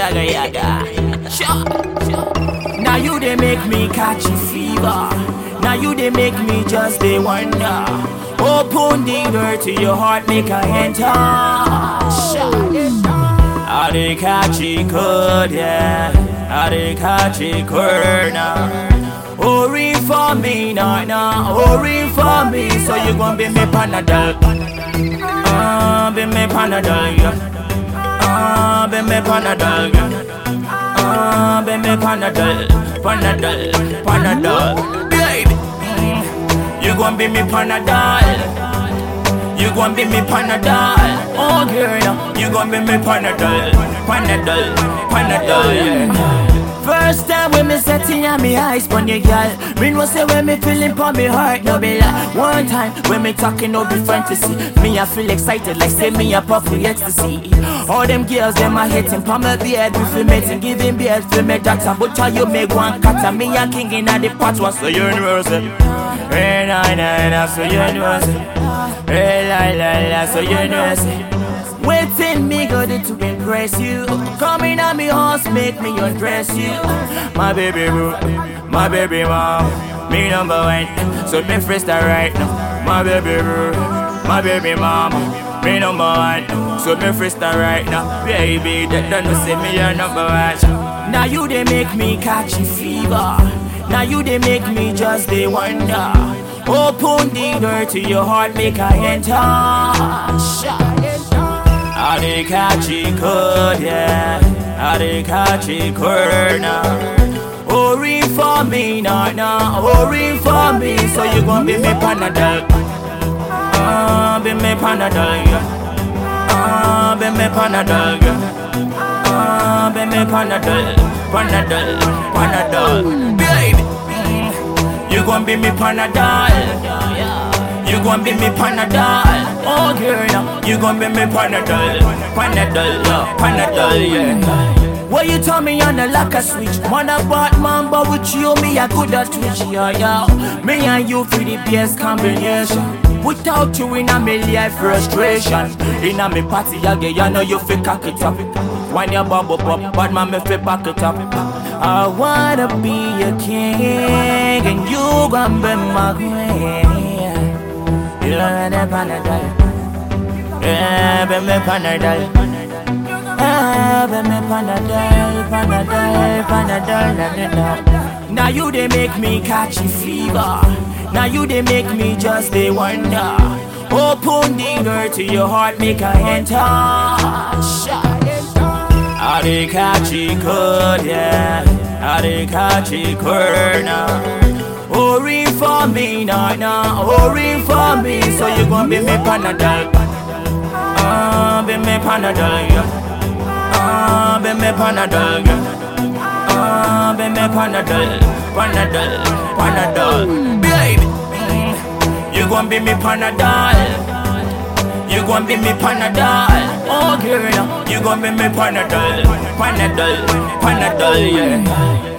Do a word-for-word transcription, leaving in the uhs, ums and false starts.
yaga yaga. Sure, sure. Now you they make me catch a fever. Now you they make me just they wonder. Open the door to your heart, make I enter. I dey catch it good, yeah. I dey catch it good now. Hurry for me, nah, nah. Hurry for me, so you gon' be me Panadol. Ah, uh, be me Panadol, yeah. Ah, uh, be me Panadol, yeah. Ah, uh, be me Panadol, Panadol, Panadol. Baby, mm, you gon' be me Panadol. You gon' be me Panadol. Oh girl, you gon' be me Panadol, Panadol, Panadol, yeah. First time when me setting on me eyes on your girl, me no say when me feeling pon me heart, no be like. One time when me talking no be fantasy, me I feel excited like say me a puff with ecstasy. All them girls them a hitting pon my beard, we feel mating, giving beard for me doctor. But how you make one cut and me a king in the pot one, so you know say. Hey na na na, so you know say. Hey la la la, so you know say. Waiting me good to impress you. Coming on me horse, make me undress you. My baby boo, my baby mom, me number one, so me freestyle right now. My baby boo, my baby mom, me number one, so me freestyle right now. Baby, that don't say me your number one. Now you they make me catch a fever. Now you they make me just they wonder. Open the door to your heart, make I enter. I dey catch it good, yeah. I dey catch it good now. Hurry for me, nah, nah. Hurry for me, so you gon' be me Panadol. Ah, uh, be me Panadol, yeah. Ah, uh, be me Panadol, yeah. Ah, uh, be me Panadol, Panadol, Panadol. Baby, mm, you gon' be me Panadol. You gon' be me Panadol. Oh girl, you gon' be me Panadol. Panadol, yeah, Panadol, yeah. What you tell me on the locker switch? Man a bad man, but with you, me a good at twitch, yeah, yeah. Me and you for the best combination. Without you in a me life frustration. In a me party, yeah, you know you fi cock it up. When you bubble pop, bad man me fi back it up. I wanna be a king, and you gon' be my queen. You know the Panadol. Yeah, be me Panadol. Yeah, be me Panadol, Panadol, Panadol, Panadol. Now you they make me catch a fever. Now you they make me just they wonder. Open the door to your heart, make I enter. I dey catch it good, yeah. I dey catch it good now. Hurry for me, nah, nah. Hurry for me, so you gon' be me Panadol. Ah, uh, be me Panadol, yeah. Ah, uh, be me Panadol, yeah. Ah, uh, be me Panadol, Panadol, Panadol. Baby, mm, you gon' be me Panadol. You gon' be me Panadol. Oh girl, you gon' be me Panadol, Panadol, Panadol, yeah.